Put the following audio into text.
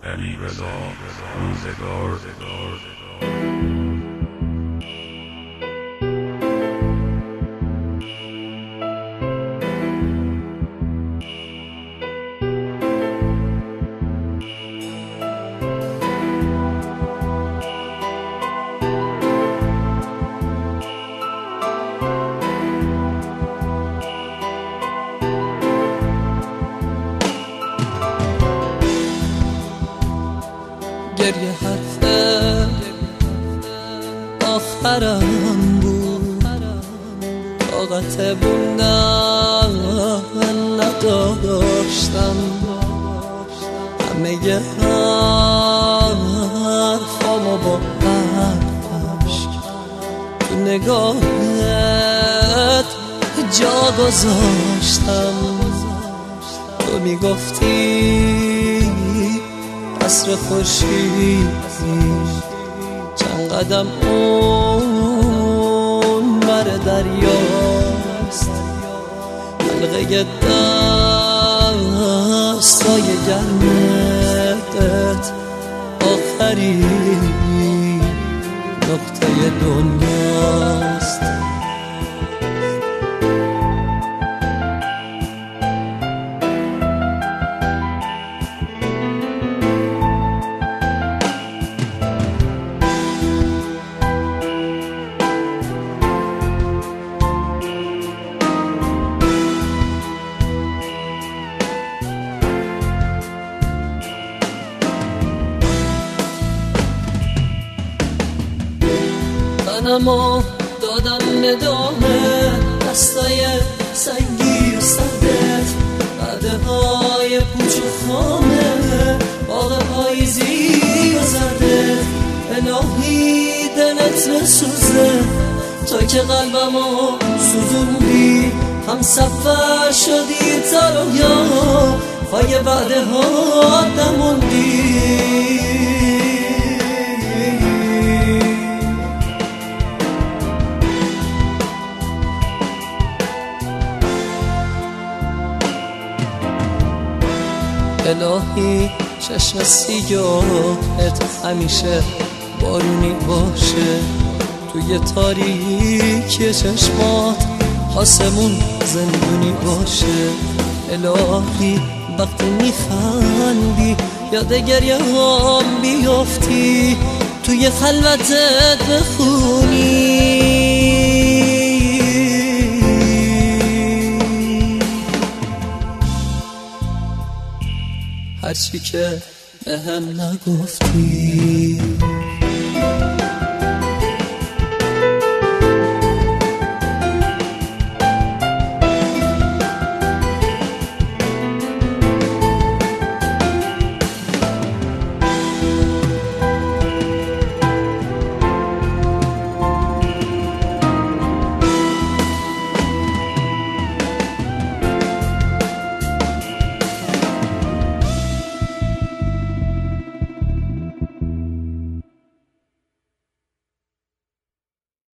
الوداع روزگار گریه حرف آخرم بود، طاقت بودن نداشتم، همه حرفامو با عشق تو نگاهت جا گذاشتم. تو میگفتی عصر خورشید چند قدم اون بر دریاست، حلقه دستای گرمت آخرین نقطه دنیاست. منمو دادم به دامه دستای سنگی و سردت، بعدهای پوچ و خامه باغ پاییزی و زردت. الهی دلت بسوزه تا که قلبمو سوزوندی، هم سفر شدی تا رویا پای بعدها نموندی. الهی چشم سیاهت همیشه بارونی باشه، توی تاریکی چشمات آسمون زندونی باشه. الهی وقتی میخندی یاد گریه هم بیافتی، توی خلوتت بخونی هرچی که به هم نگفتی.